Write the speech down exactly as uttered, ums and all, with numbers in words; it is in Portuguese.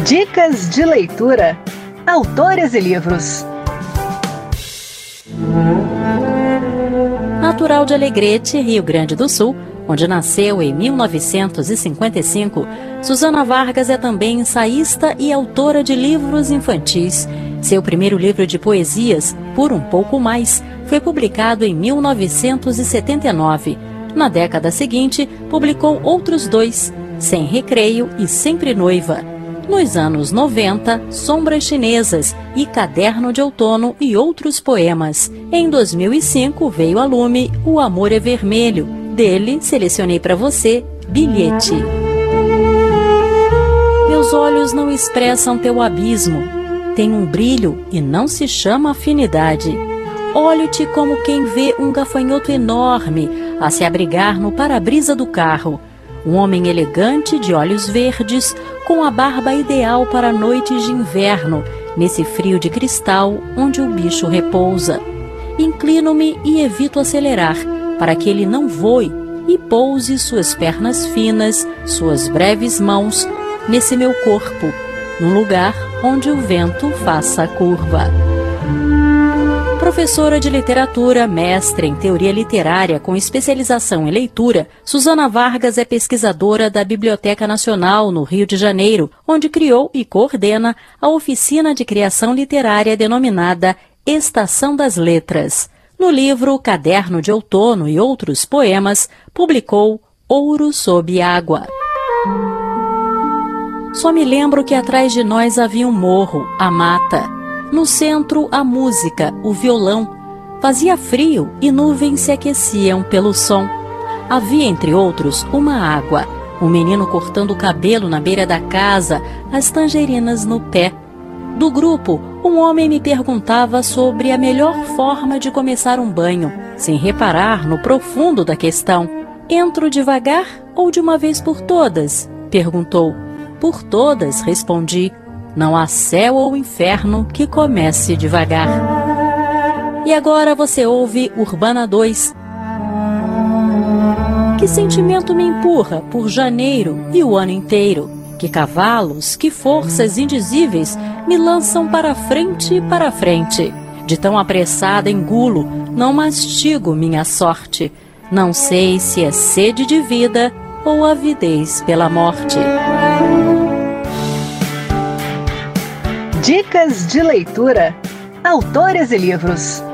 Dicas de leitura. Autores e livros. Natural de Alegrete, Rio Grande do Sul, onde nasceu em mil novecentos e cinquenta e cinco, Susana Vargas é também ensaísta e autora de livros infantis. Seu primeiro livro de poesias, Por um Pouco Mais, foi publicado em mil novecentos e setenta e nove. Na década seguinte, publicou outros dois, Sem Recreio e Sempre Noiva. Nos anos noventa, Sombras Chinesas e Caderno de Outono e outros poemas. Em dois mil e cinco veio a lume O Amor é Vermelho. Dele, selecionei para você Bilhete. Meus olhos não expressam teu abismo. Tem um brilho e não se chama afinidade. Olho-te como quem vê um gafanhoto enorme a se abrigar no para-brisa do carro. Um homem elegante de olhos verdes, com a barba ideal para noites de inverno, nesse frio de cristal onde o bicho repousa. Inclino-me e evito acelerar, para que ele não voe e pouse suas pernas finas, suas breves mãos, nesse meu corpo, num lugar onde o vento faça a curva. Professora de literatura, mestre em teoria literária com especialização em leitura, Susana Vargas é pesquisadora da Biblioteca Nacional, no Rio de Janeiro, onde criou e coordena a oficina de criação literária denominada Estação das Letras. No livro Caderno de Outono e Outros Poemas, publicou Ouro sob Água. Só me lembro que atrás de nós havia um morro, a mata. No centro, a música, o violão. Fazia frio e nuvens se aqueciam pelo som. Havia, entre outros, uma água. Um menino cortando o cabelo na beira da casa, as tangerinas no pé. Do grupo, um homem me perguntava sobre a melhor forma de começar um banho, sem reparar no profundo da questão. Entro devagar ou de uma vez por todas? Perguntou. Por todas, respondi. Não há céu ou inferno que comece devagar. E agora você ouve Urbana dois. Que sentimento me empurra por janeiro e o ano inteiro? Que cavalos, que forças indizíveis me lançam para frente e para frente. De tão apressada engulo, não mastigo minha sorte. Não sei se é sede de vida ou avidez pela morte. Dicas de leitura. Autores e livros.